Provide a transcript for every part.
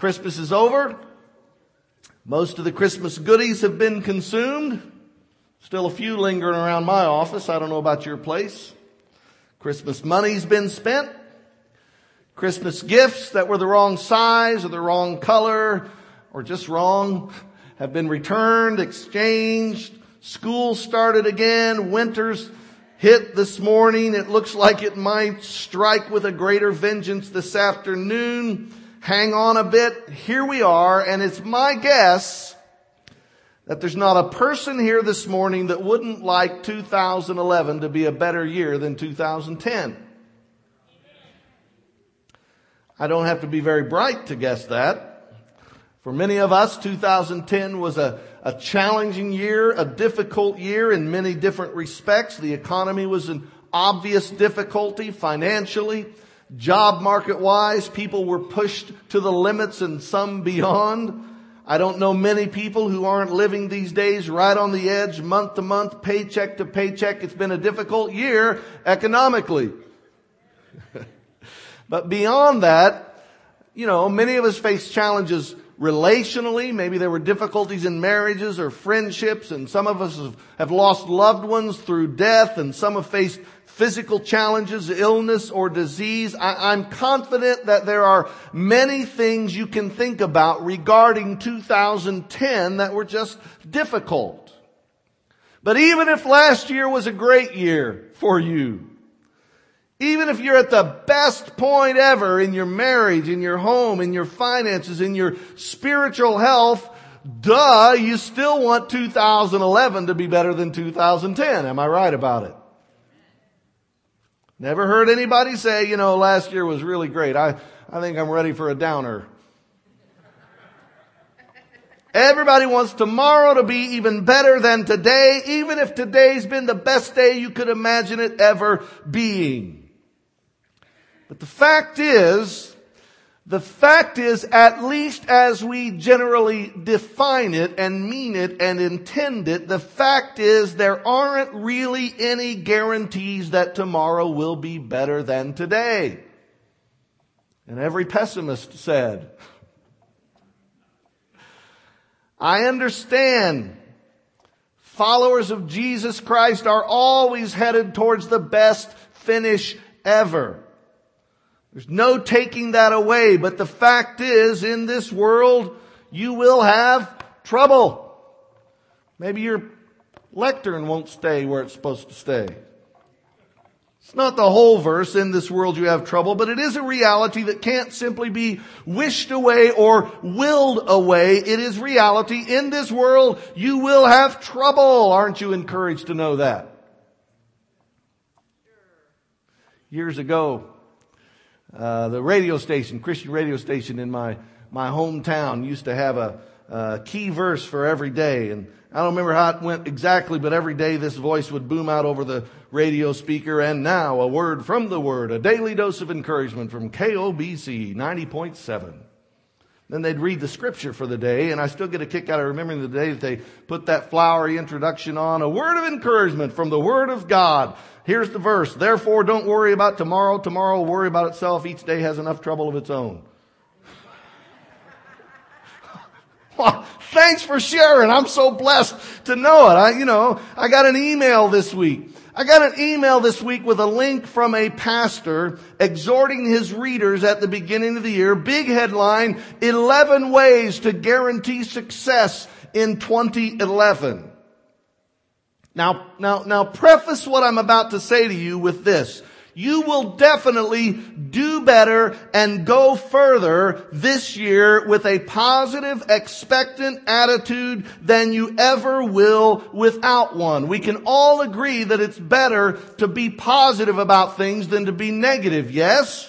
Christmas is over. Most of the Christmas goodies have been consumed. Still a few lingering around my office. I don't know about your place. Christmas money's been spent. Christmas gifts that were the wrong size or the wrong color or just wrong have been returned, exchanged. School started again. Winter's hit this morning. It looks like it might strike with a greater vengeance this afternoon. Hang on a bit. Here we are, and it's my guess that there's not a person here this morning that wouldn't like 2011 to be a better year than 2010. I don't have to be very bright to guess that. For many of us, 2010 was a challenging year, a difficult year in many different respects. The economy was an obvious difficulty financially, job market wise. People were pushed to the limits and some beyond. I don't know many people who aren't living these days right on the edge, month to month, paycheck to paycheck. It's been a difficult year economically. But beyond that, many of us face challenges relationally. Maybe there were difficulties in marriages or friendships, and some of us have lost loved ones through death, and some have faced physical challenges, illness or disease. I'm confident that there are many things you can think about regarding 2010 that were just difficult. But even if last year was a great year for you, even if you're at the best point ever in your marriage, in your home, in your finances, in your spiritual health, you still want 2011 to be better than 2010. Am I right about it? Never heard anybody say, last year was really great. I think I'm ready for a downer. Everybody wants tomorrow to be even better than today, even if today's been the best day you could imagine it ever being. But the fact is, at least as we generally define it and mean it and intend it, the fact is there aren't really any guarantees that tomorrow will be better than today. And every pessimist said, I understand followers of Jesus Christ are always headed towards the best finish ever. There's no taking that away, but the fact is, in this world, you will have trouble. Maybe your lectern won't stay where it's supposed to stay. It's not the whole verse, in this world you have trouble, but it is a reality that can't simply be wished away or willed away. It is reality. In this world, you will have trouble. Aren't you encouraged to know that? Years ago, the radio station, Christian radio station in my hometown used to have a key verse for every day. And I don't remember how it went exactly, but every day this voice would boom out over the radio speaker. And now a word from the Word, a daily dose of encouragement from KOBC 90.7. Then they'd read the scripture for the day, and I still get a kick out of remembering the day that they put that flowery introduction on. A word of encouragement from the Word of God. Here's the verse. Therefore, don't worry about tomorrow. Tomorrow will worry about itself. Each day has enough trouble of its own. Well, thanks for sharing. I'm so blessed to know it. I got an email this week. With a link from a pastor exhorting his readers at the beginning of the year. Big headline, 11 ways to guarantee success in 2011. Now preface what I'm about to say to you with this. You will definitely do better and go further this year with a positive, expectant attitude than you ever will without one. We can all agree that it's better to be positive about things than to be negative, yes?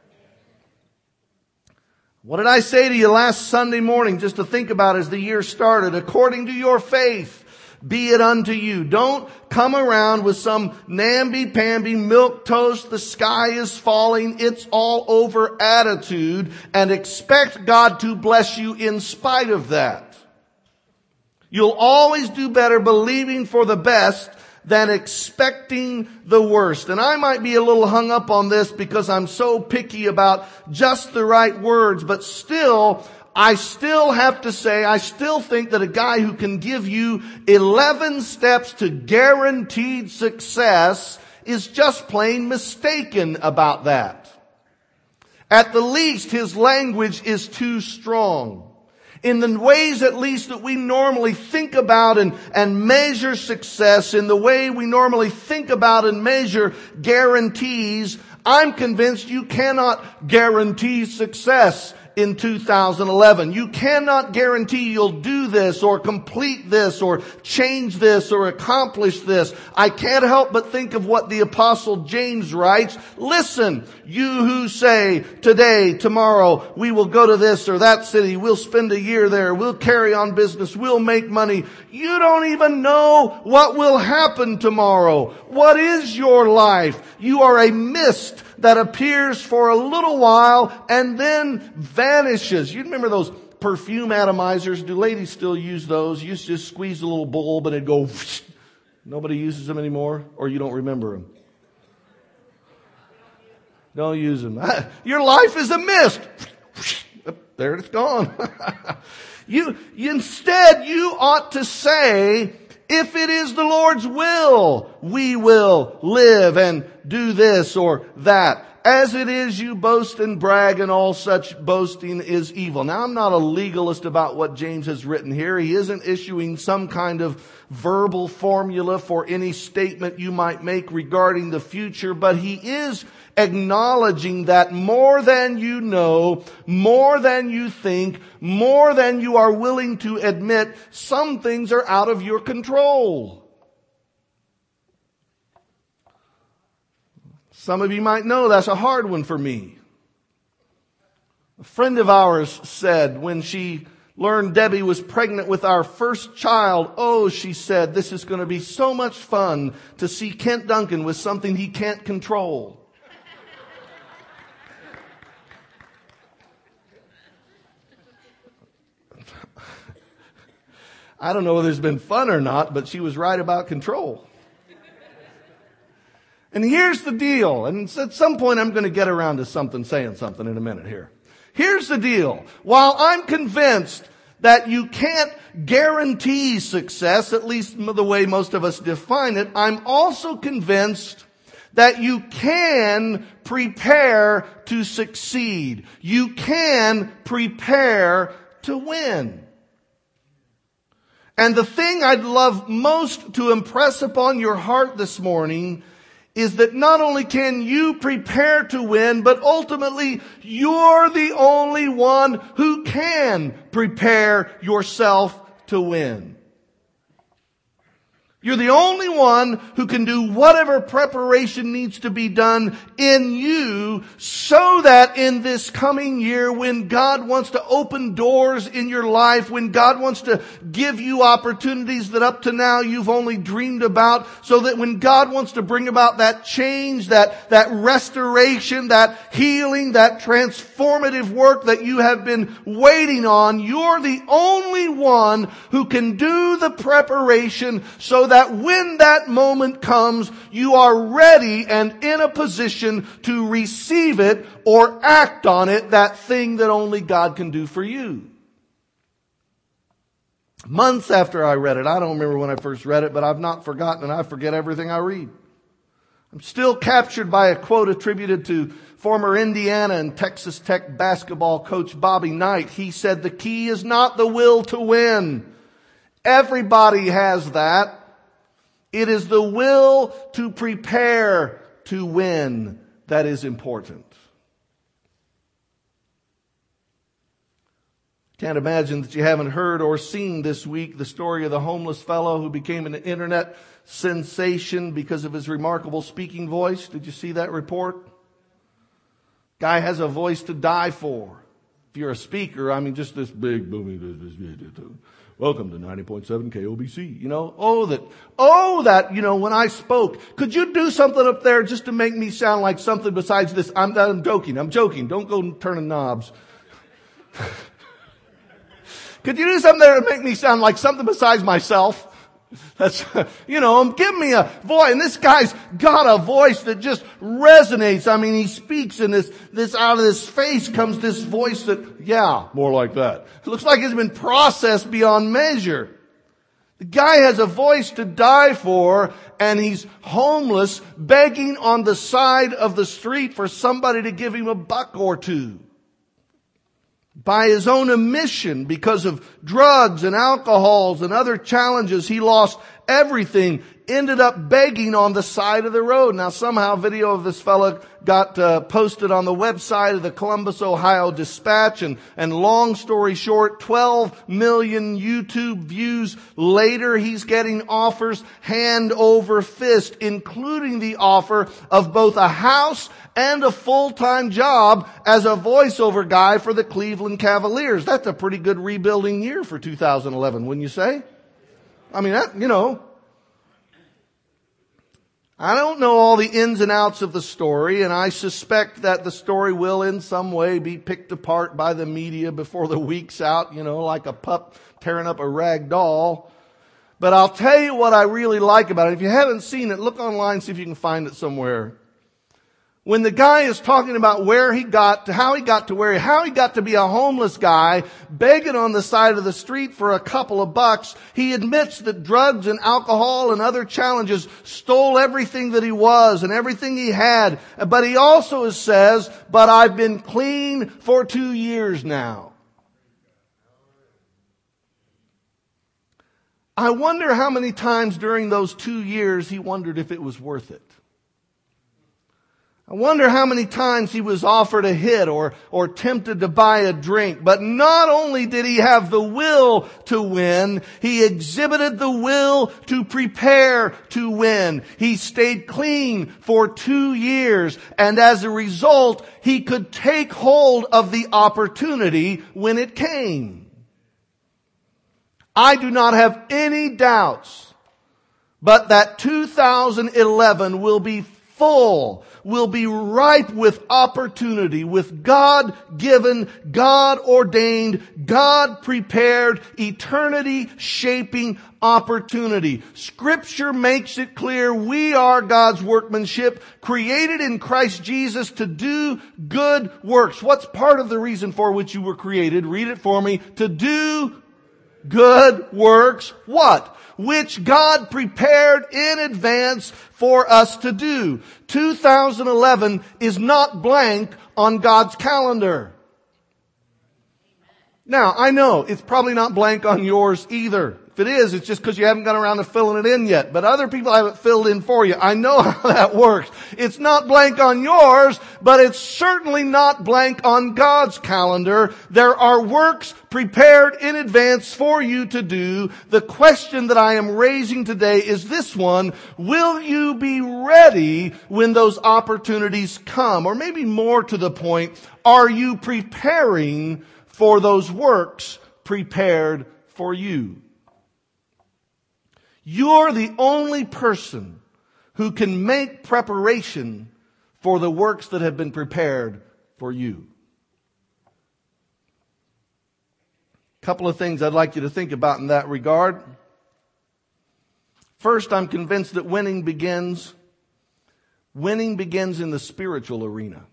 What did I say to you last Sunday morning just to think about as the year started? According to your faith, be it unto you. Don't come around with some namby-pamby, milquetoast, the sky is falling, it's all over attitude and expect God to bless you in spite of that. You'll always do better believing for the best than expecting the worst. And I might be a little hung up on this because I'm so picky about just the right words, but still, I still have to say, I still think that a guy who can give you 11 steps to guaranteed success is just plain mistaken about that. At the least, his language is too strong. In the ways at least that we normally think about and measure success, in the way we normally think about and measure guarantees, I'm convinced you cannot guarantee success in 2011. You cannot guarantee you'll do this or complete this or change this or accomplish this. I can't help but think of what the Apostle James writes. Listen, you who say today, tomorrow, we will go to this or that city, we'll spend a year there, we'll carry on business, we'll make money. You don't even know what will happen tomorrow. What is your life? You are a mist that appears for a little while and then vanishes. You remember those perfume atomizers? Do ladies still use those? You used to just squeeze a little bulb and it'd go whoosh. Nobody uses them anymore? Or you don't remember them? Don't use them. Your life is a mist. There it's gone. Instead, you ought to say, if it is the Lord's will, we will live and do this or that. As it is, you boast and brag, and all such boasting is evil. Now, I'm not a legalist about what James has written here. He isn't issuing some kind of verbal formula for any statement you might make regarding the future, but he is acknowledging that more than you know, more than you think, more than you are willing to admit, some things are out of your control. Some of you might know that's a hard one for me. A friend of ours said when she learned Debbie was pregnant with our first child, oh, she said, this is going to be so much fun to see Kent Duncan with something he can't control. I don't know whether it's been fun or not, but she was right about control. And here's the deal. And at some point I'm going to get around to saying something in a minute here. Here's the deal. While I'm convinced that you can't guarantee success, at least the way most of us define it, I'm also convinced that you can prepare to succeed. You can prepare to win. And the thing I'd love most to impress upon your heart this morning is that not only can you prepare to win, but ultimately you're the only one who can prepare yourself to win. You're the only one who can do whatever preparation needs to be done in you so that in this coming year, when God wants to open doors in your life, when God wants to give you opportunities that up to now you've only dreamed about, so that when God wants to bring about that change, that restoration, that healing, that transformative work that you have been waiting on, you're the only one who can do the preparation so that when that moment comes, you are ready and in a position to receive it or act on it, that thing that only God can do for you. Months after I read it, I don't remember when I first read it, but I've not forgotten, and I forget everything I read. I'm still captured by a quote attributed to former Indiana and Texas Tech basketball coach Bobby Knight. He said, "The key is not the will to win. Everybody has that. It is the will to prepare to win that is important." Can't imagine that you haven't heard or seen this week the story of the homeless fellow who became an internet sensation because of his remarkable speaking voice. Did you see that report? Guy has a voice to die for. If you're a speaker, I mean, just this big booming. Welcome to 90.7 KOBC. When I spoke, could you do something up there just to make me sound like something besides this? I'm joking. Don't go turning knobs. Could you do something there to make me sound like something besides myself? That's, give me a voice. And this guy's got a voice that just resonates. I mean, he speaks and this out of his face comes this voice that, yeah, more like that. It looks like it's been processed beyond measure. The guy has a voice to die for, and he's homeless, begging on the side of the street for somebody to give him a buck or two. By his own admission, because of drugs and alcohols and other challenges, he lost everything, ended up begging on the side of the road. Now somehow video of this fella got posted on the website of the Columbus, Ohio Dispatch, and long story short, 12 million YouTube views later, he's getting offers hand over fist, including the offer of both a house and a full-time job as a voiceover guy for the Cleveland Cavaliers. That's a pretty good rebuilding year for 2011, wouldn't you say? I mean, I don't know all the ins and outs of the story, and I suspect that the story will in some way be picked apart by the media before the week's out, like a pup tearing up a rag doll. But I'll tell you what I really like about it. If you haven't seen it, look online, see if you can find it somewhere. When the guy is talking about how he got to be a homeless guy, begging on the side of the street for a couple of bucks, he admits that drugs and alcohol and other challenges stole everything that he was and everything he had. But he also says, but I've been clean for 2 years now. I wonder how many times during those 2 years he wondered if it was worth it. I wonder how many times he was offered a hit or tempted to buy a drink. But not only did he have the will to win, he exhibited the will to prepare to win. He stayed clean for 2 years, and as a result, he could take hold of the opportunity when it came. I do not have any doubts, but that 2011 will be ripe with opportunity, with God-given, God-ordained, God-prepared, eternity-shaping opportunity. Scripture makes it clear we are God's workmanship, created in Christ Jesus to do good works. What's part of the reason for which you were created? Read it for me. To do good works. What? Which God prepared in advance for us to do. 2011 is not blank on God's calendar. Now, I know it's probably not blank on yours either. If it is, it's just because you haven't got around to filling it in yet. But other people have it filled in for you. I know how that works. It's not blank on yours, but it's certainly not blank on God's calendar. There are works prepared in advance for you to do. The question that I am raising today is this one: will you be ready when those opportunities come? Or maybe more to the point, are you preparing for those works prepared for you? You're the only person who can make preparation for the works that have been prepared for you. A couple of things I'd like you to think about in that regard. First, I'm convinced that winning begins in the spiritual arena.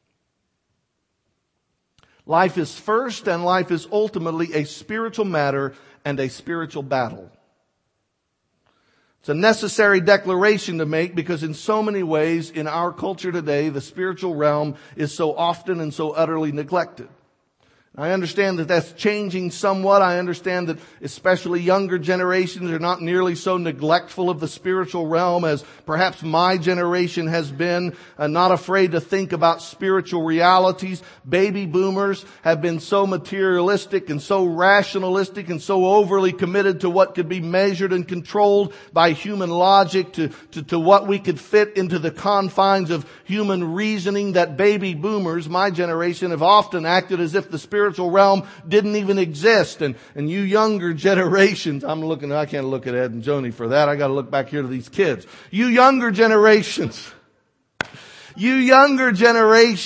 Life is first, and life is ultimately a spiritual matter and a spiritual battle. It's a necessary declaration to make because in so many ways in our culture today, the spiritual realm is so often and so utterly neglected. I understand that that's changing somewhat. I understand that especially younger generations are not nearly so neglectful of the spiritual realm as perhaps my generation has been, not afraid to think about spiritual realities. Baby boomers have been so materialistic and so rationalistic and so overly committed to what could be measured and controlled by human logic, to what we could fit into the confines of human reasoning, that baby boomers, my generation, have often acted as if the spiritual realm didn't even exist. And you younger generations, I can't look at Ed and Joni for that. I got to look back here to these kids. You younger generations, you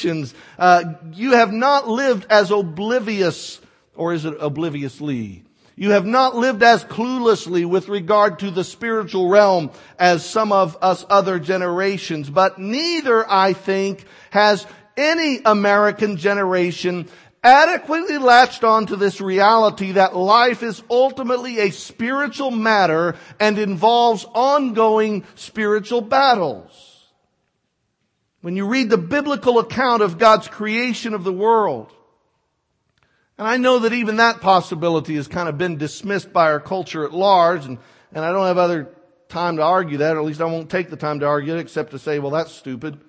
have not lived as oblivious, or is it obliviously? You have not lived as cluelessly with regard to the spiritual realm as some of us other generations, but neither, I think, has any American generation adequately latched on to this reality that life is ultimately a spiritual matter and involves ongoing spiritual battles. When you read the biblical account of God's creation of the world, and I know that even that possibility has kind of been dismissed by our culture at large, and I don't have other time to argue that, or at least I won't take the time to argue it except to say, well, that's stupid.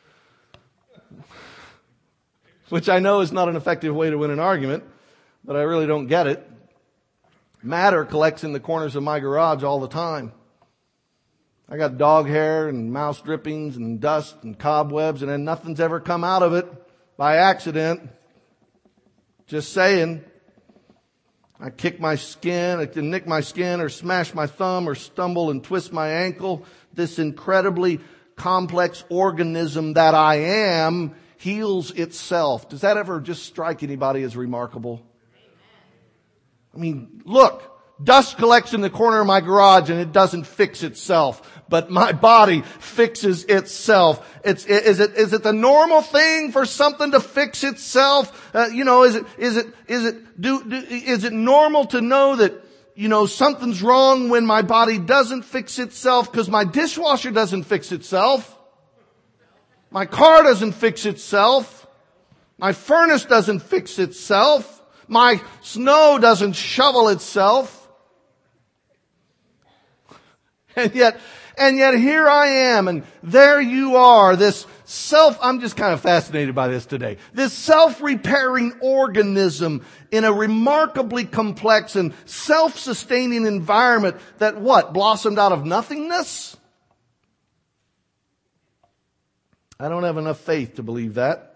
Which I know is not an effective way to win an argument, but I really don't get it. Matter collects in the corners of my garage all the time. I got dog hair and mouse drippings and dust and cobwebs, and then nothing's ever come out of it by accident. Just saying. I kick my skin, I can nick my skin or smash my thumb or stumble and twist my ankle. This incredibly complex organism that I am heals itself. Does that ever just strike anybody as remarkable? I mean, look, dust collects in the corner of my garage and it doesn't fix itself, but my body fixes itself. Is it the normal thing for something to fix itself? Is it normal to know that, something's wrong when my body doesn't fix itself? Because my dishwasher doesn't fix itself. My car doesn't fix itself. My furnace doesn't fix itself. My snow doesn't shovel itself. And yet here I am, and there you are, I'm just kind of fascinated by this today. This self-repairing organism in a remarkably complex and self-sustaining environment that blossomed out of nothingness? I don't have enough faith to believe that.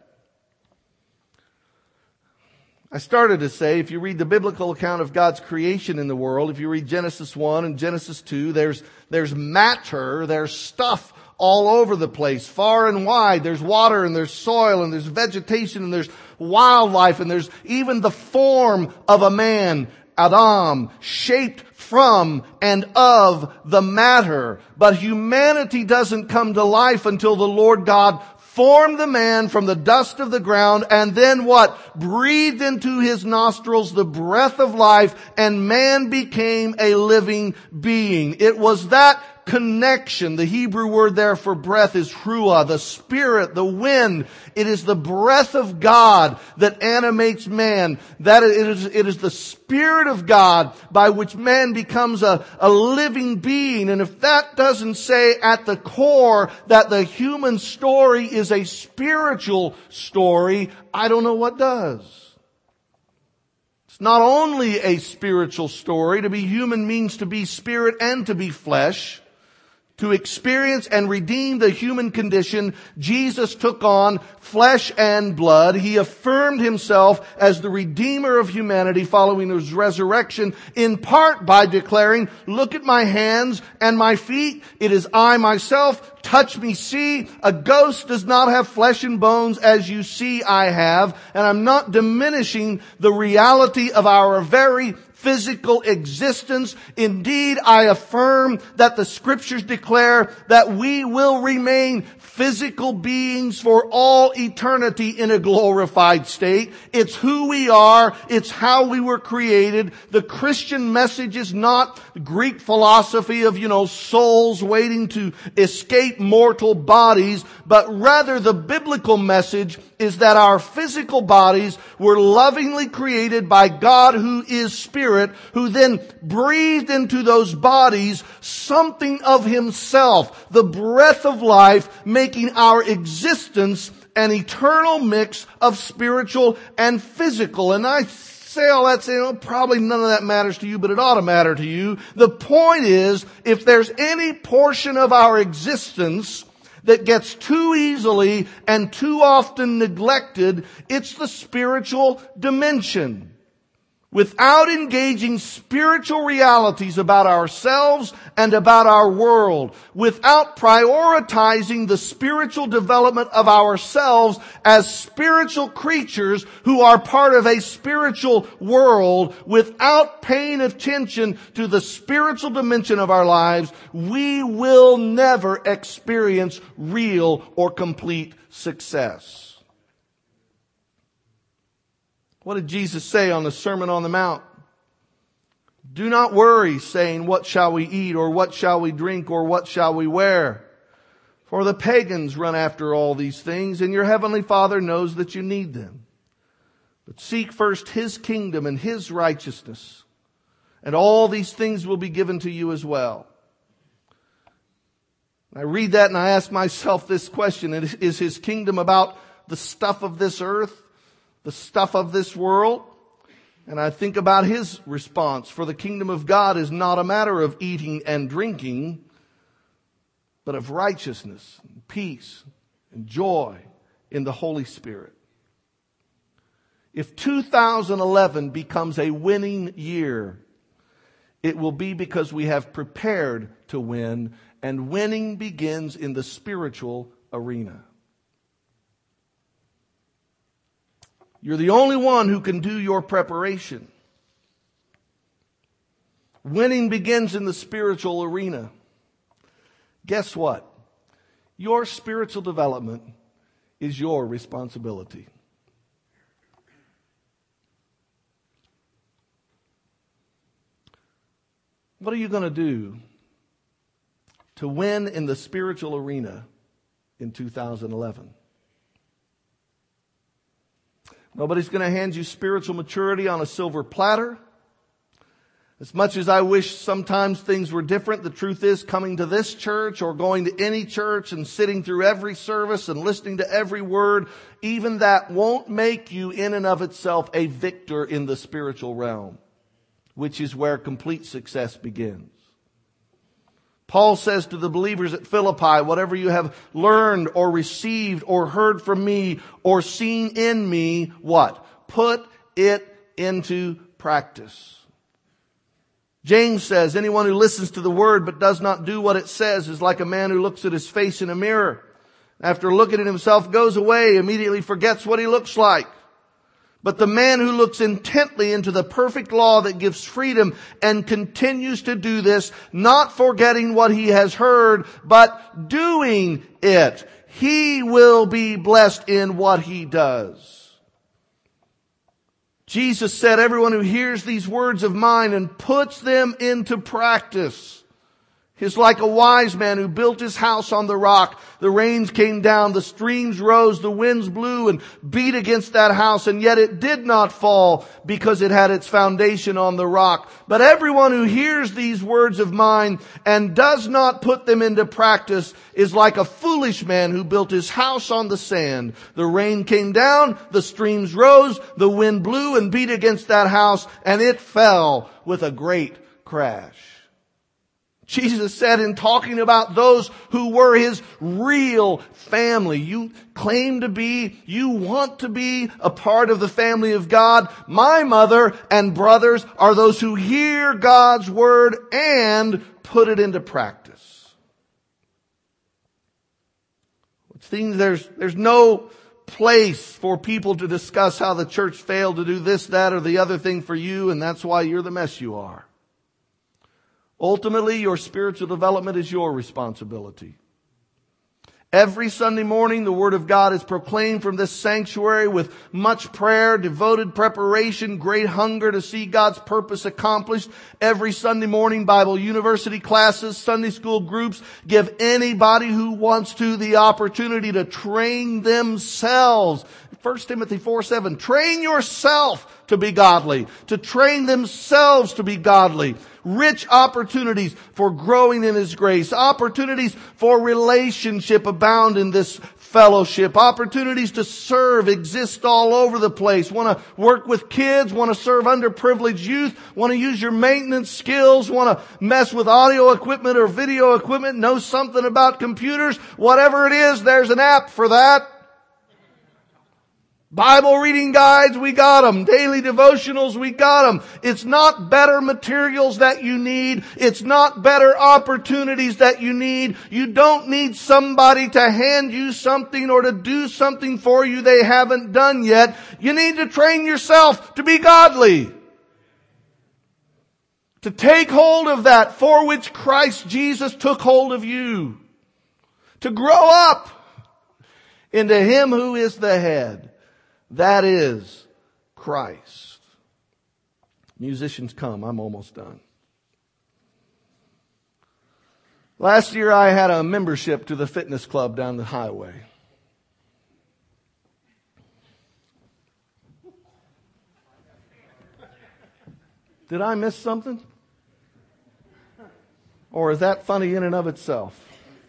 I started to say, if you read the biblical account of God's creation in the world, if you read Genesis 1 and Genesis 2, there's matter, there's stuff all over the place, far and wide. There's water and there's soil and there's vegetation and there's wildlife and there's even the form of a man, Adam, shaped from and of the matter. But humanity doesn't come to life until the Lord God formed the man from the dust of the ground and then breathed into his nostrils the breath of life, and man became a living being. It was that connection. The Hebrew word there for breath is ruah, the spirit, the wind. It is the breath of God that animates man. That it is the Spirit of God by which man becomes a living being. And if that doesn't say at the core that the human story is a spiritual story, I don't know what does. It's not only a spiritual story. To be human means to be spirit and to be flesh. To experience and redeem the human condition, Jesus took on flesh and blood. He affirmed himself as the Redeemer of humanity following his resurrection, in part by declaring, "Look at my hands and my feet. It is I myself. Touch me, see. A ghost does not have flesh and bones as you see I have." And I'm not diminishing the reality of our very physical existence. Indeed, I affirm that the Scriptures declare that we will remain physical beings for all eternity in a glorified state. It's who we are. It's how we were created. The Christian message is not Greek philosophy of, souls waiting to escape mortal bodies, but rather the biblical message is that our physical bodies were lovingly created by God, who is Spirit, who then breathed into those bodies something of Himself, the breath of life, making our existence an eternal mix of spiritual and physical. And I say all that, saying, probably none of that matters to you, but it ought to matter to you. The point is, if there's any portion of our existence that gets too easily and too often neglected, it's the spiritual dimension. without engaging spiritual realities about ourselves and about our world, without prioritizing the spiritual development of ourselves as spiritual creatures who are part of a spiritual world, without paying attention to the spiritual dimension of our lives, we will never experience real or complete success. What did Jesus say on the Sermon on the Mount? Do not worry, saying, what shall we eat, or what shall we drink, or what shall we wear? For the pagans run after all these things, and your heavenly Father knows that you need them. But seek first His kingdom and His righteousness, and all these things will be given to you as well. I read that and I ask myself this question: is His kingdom about the stuff of this earth, the stuff of this world? And I think about His response: for the kingdom of God is not a matter of eating and drinking, but of righteousness, and peace, and joy in the Holy Spirit. If 2011 becomes a winning year, it will be because we have prepared to win, and winning begins in the spiritual arena. You're the only one who can do your preparation. Winning begins in the spiritual arena. Guess what? Your spiritual development is your responsibility. What are you going to do to win in the spiritual arena in 2011? Nobody's going to hand you spiritual maturity on a silver platter. As much as I wish sometimes things were different, the truth is, coming to this church or going to any church and sitting through every service and listening to every word, even that won't make you in and of itself a victor in the spiritual realm, which is where complete success begins. Paul says to the believers at Philippi, whatever you have learned or received or heard from me or seen in me, what? Put it into practice. James says, anyone who listens to the word but does not do what it says is like a man who looks at his face in a mirror. After looking at himself, goes away, immediately forgets what he looks like. But the man who looks intently into the perfect law that gives freedom and continues to do this, not forgetting what he has heard, but doing it, he will be blessed in what he does. Jesus said, everyone who hears these words of mine and puts them into practice is like a wise man who built his house on the rock. The rains came down, the streams rose, the winds blew and beat against that house, and yet it did not fall because it had its foundation on the rock. But everyone who hears these words of mine and does not put them into practice is like a foolish man who built his house on the sand. The rain came down, the streams rose, the wind blew and beat against that house, and it fell with a great crash. Jesus said in talking about those who were His real family, you claim to be, you want to be a part of the family of God. My mother and brothers are those who hear God's word and put it into practice. It seems there's no place for people to discuss how the church failed to do this, that, or the other thing for you, and that's why you're the mess you are. Ultimately, your spiritual development is your responsibility. Every Sunday morning, the Word of God is proclaimed from this sanctuary with much prayer, devoted preparation, great hunger to see God's purpose accomplished. Every Sunday morning, Bible University classes, Sunday school groups give anybody who wants to the opportunity to train themselves. 1 Timothy 4:7, train yourself to be godly, to train themselves to be godly. Rich opportunities for growing in His grace. Opportunities for relationship abound in this fellowship. Opportunities to serve exist all over the place. Want to work with kids? Want to serve underprivileged youth? Want to use your maintenance skills? Want to mess with audio equipment or video equipment? Know something about computers? Whatever it is, there's an app for that. Bible reading guides, we got them. Daily devotionals, we got them. It's not better materials that you need. It's not better opportunities that you need. You don't need somebody to hand you something or to do something for you they haven't done yet. You need to train yourself to be godly. To take hold of that for which Christ Jesus took hold of you. To grow up into Him who is the head. That is Christ. Musicians, come. I'm almost done. Last year I had a membership to the fitness club down the highway. Did I miss something? Or is that funny in and of itself?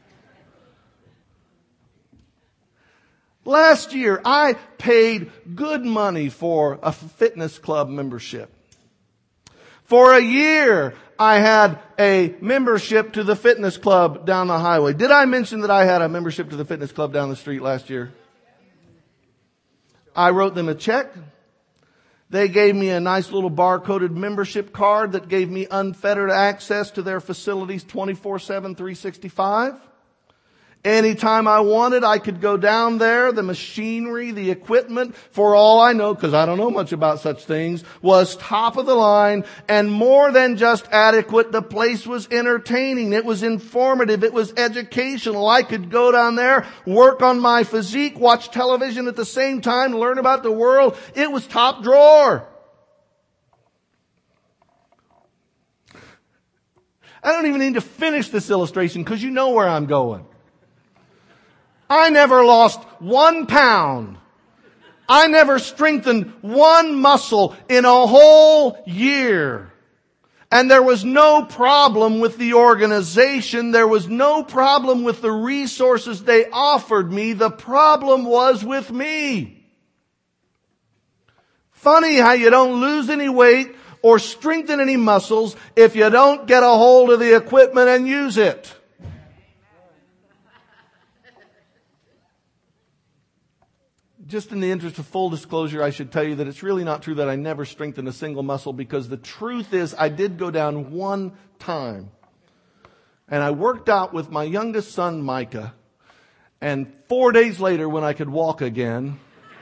Last year, I paid good money for a fitness club membership. For a year, I had a membership to the fitness club down the highway. Did I mention that I had a membership to the fitness club down the street last year? I wrote them a check. They gave me a nice little bar-coded membership card that gave me unfettered access to their facilities 24/7, 365. Anytime I wanted, I could go down there. The machinery, the equipment, for all I know, because I don't know much about such things, was top of the line and more than just adequate. The place was entertaining. It was informative. It was educational. I could go down there, work on my physique, watch television at the same time, learn about the world. It was top drawer. I don't even need to finish this illustration because you know where I'm going. I never lost 1 pound. I never strengthened one muscle in a whole year. And there was no problem with the organization. There was no problem with the resources they offered me. The problem was with me. Funny how you don't lose any weight or strengthen any muscles if you don't get a hold of the equipment and use it. Just in the interest of full disclosure, I should tell you that it's really not true that I never strengthened a single muscle, because the truth is I did go down one time. And I worked out with my youngest son, Micah. And 4 days later, when I could walk again,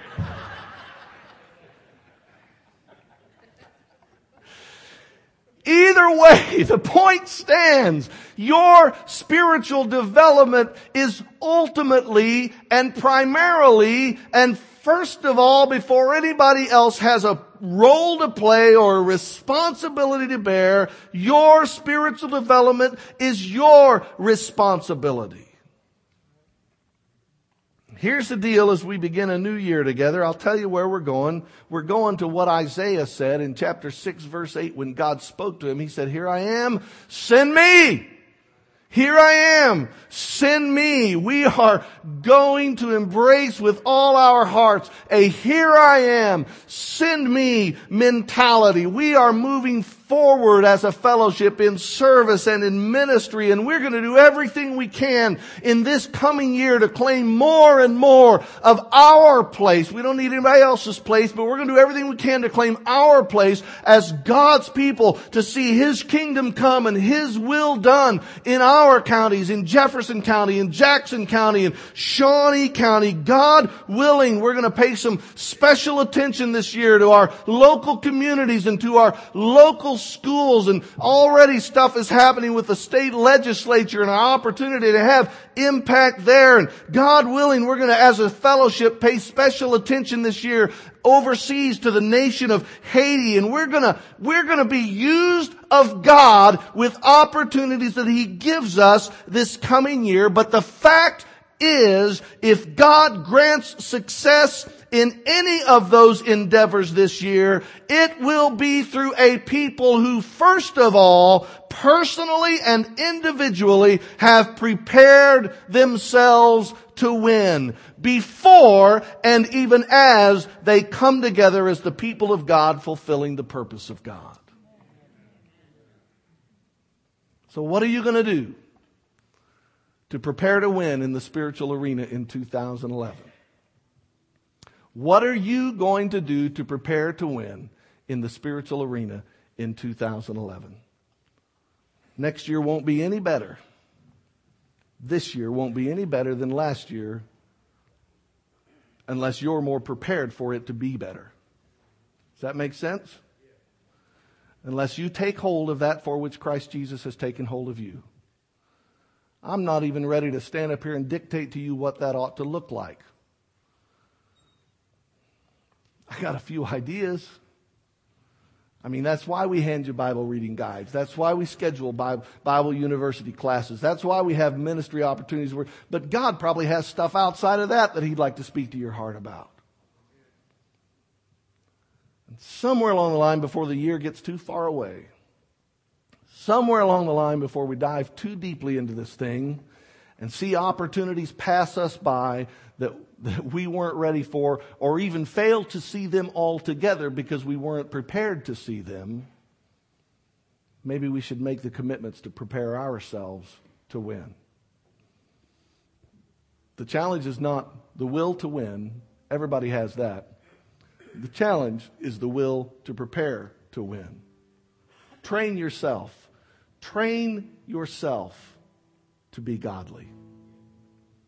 either way, the point stands. Your spiritual development is ultimately and primarily and first of all, before anybody else has a role to play or a responsibility to bear, your spiritual development is your responsibility. Here's the deal as we begin a new year together. I'll tell you where we're going. We're going to what Isaiah said in chapter 6, verse 8, when God spoke to him. He said, "Here I am, send me. Here I am, send me." We are going to embrace with all our hearts a "here I am, send me" mentality. We are moving forward as a fellowship in service and in ministry, and we're going to do everything we can in this coming year to claim more and more of our place. We don't need anybody else's place, but we're going to do everything we can to claim our place as God's people, to see His kingdom come and His will done in our counties, in Jefferson County, in Jackson County, in Shawnee County. God willing, we're going to pay some special attention this year to our local communities and to our local schools, and already stuff is happening with the state legislature and our opportunity to have impact there. And God willing, we're going to, as a fellowship, pay special attention this year overseas to the nation of Haiti. And we're going to be used of God with opportunities that He gives us this coming year. But the fact is, if God grants success in any of those endeavors this year, it will be through a people who, first of all, personally and individually have prepared themselves to win before and even as they come together as the people of God fulfilling the purpose of God. So what are you going to do to prepare to win in the spiritual arena in 2011? What are you going to do to prepare to win in the spiritual arena in 2011? Next year won't be any better. This year won't be any better than last year unless you're more prepared for it to be better. Does that make sense? Unless you take hold of that for which Christ Jesus has taken hold of you. I'm not even ready to stand up here and dictate to you what that ought to look like. I got a few ideas. I mean, that's why we hand you Bible reading guides. That's why we schedule Bible university classes. That's why we have ministry opportunities. But God probably has stuff outside of that He'd like to speak to your heart about. And somewhere along the line before the year gets too far away, somewhere along the line before we dive too deeply into this thing and see opportunities pass us by that we weren't ready for, or even fail to see them altogether because we weren't prepared to see them, maybe we should make the commitments to prepare ourselves to win. The challenge is not the will to win. Everybody has that. The challenge is the will to prepare to win. Train yourself. Train yourself to be godly.